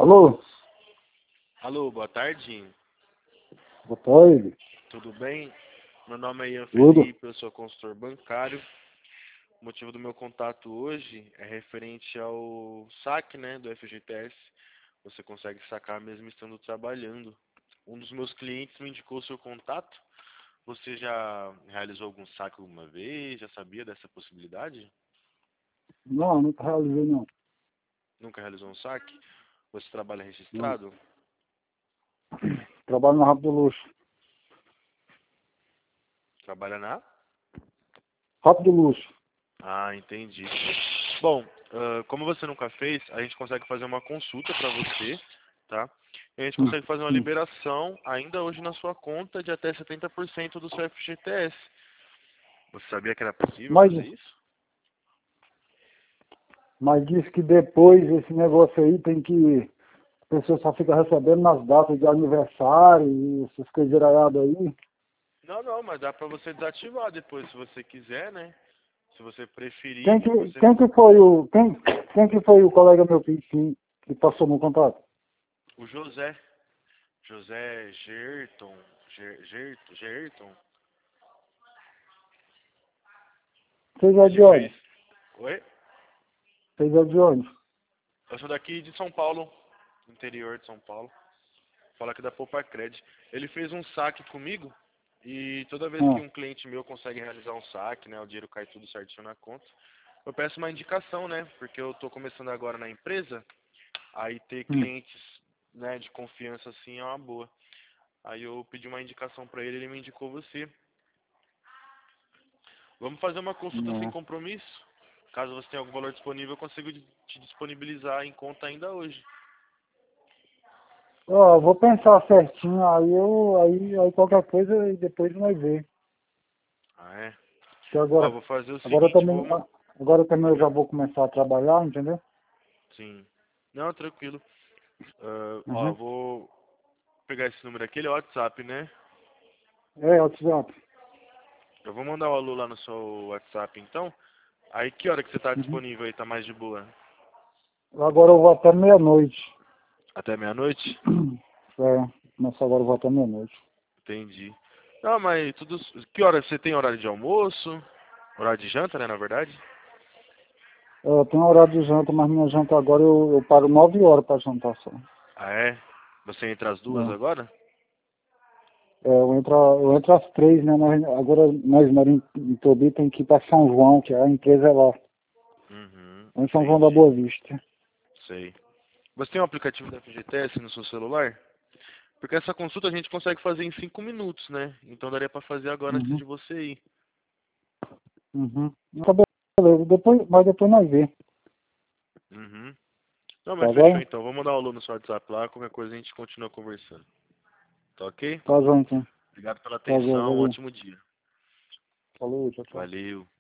Alô? Alô, boa tarde. Boa tarde. Tudo bem? Meu nome é Ian Tudo? Felipe, eu sou consultor bancário. O motivo do meu contato hoje é referente ao saque, né, do FGTS. Você consegue sacar mesmo estando trabalhando. Um dos meus clientes me indicou o seu contato. Você já realizou algum saque alguma vez? Já sabia dessa possibilidade? Não, nunca realizei não. Nunca realizou um saque? Você trabalha Não. registrado? Trabalho na Rápido Luxo. Trabalha na? Rápido Luxo. Ah, entendi. Bom, como você nunca fez, a gente consegue fazer uma consulta para você, tá? E a gente Hum, consegue fazer uma hum. liberação ainda hoje na sua conta de até 70% do seu FGTS. Você sabia que era possível Mas, fazer isso? mas diz que depois esse negócio aí tem que... A pessoa só fica recebendo nas datas de aniversário e essas coisas aí. Não, não, mas dá para você desativar depois, se você quiser, né? Se você Quem preferir, que, você... quem que foi o... Quem que foi o colega meu que passou no contato? O José Gerton, Gerton, Vocês é ele de fez... onde? Oi? Vocês é de onde? Eu sou daqui de São Paulo, interior de São Paulo. Fala aqui da Poupa Cred. Ele fez um saque comigo e toda vez que Ah, um cliente meu consegue realizar um saque, né, o dinheiro cai tudo certinho na conta, eu peço uma indicação, né, porque eu tô começando agora na empresa, aí ter hum. clientes, né, de confiança assim é uma boa. Aí eu pedi uma indicação para ele, ele me indicou você. Vamos fazer uma consulta sem Não. compromisso? Caso você tenha algum valor disponível, eu consigo te disponibilizar em conta ainda hoje. Ó, eu vou pensar certinho, aí qualquer coisa e depois nós ver. Ah, é? Que Ó, agora, vou fazer o agora seguinte, também, agora também eu já vou começar a trabalhar, entendeu? Sim. Não, tranquilo. Ó, Uhum. vou pegar esse número aqui, ele é o WhatsApp, né? É, WhatsApp. Eu vou mandar o alô lá no seu WhatsApp, então. Aí, que hora que você tá Uhum. disponível aí? Tá mais de boa? Agora eu vou até meia-noite. Até meia-noite? É, começa agora eu vou até meia-noite. Entendi. Não, mas tudo... Que hora? Você tem horário de almoço? Horário de janta, né, na verdade? É, eu tenho horário de janta, mas minha janta agora eu paro 9 horas para jantar só. Ah, é? Você entra às 2 É, agora? eu entro às 3, né? Agora nós moram em Tobi, tem que ir para São João, que a empresa é lá. Uhum, É em São João da entendi. Boa Vista. Sei. Você tem um aplicativo da FGTS no seu celular? Porque essa consulta a gente consegue fazer em 5 minutos, né? Então daria pra fazer agora antes Uhum, de você ir. uhum. Tá beleza, mas depois nós vê. Uhum. Não, mas Tá fechou bom? então. Vou mandar o aluno no seu WhatsApp lá, qualquer coisa a gente continua conversando. Tá ok? Tá bom então. Obrigado pela Tá bom, atenção, um valeu. ótimo dia. Falou, tchau, tchau. Valeu.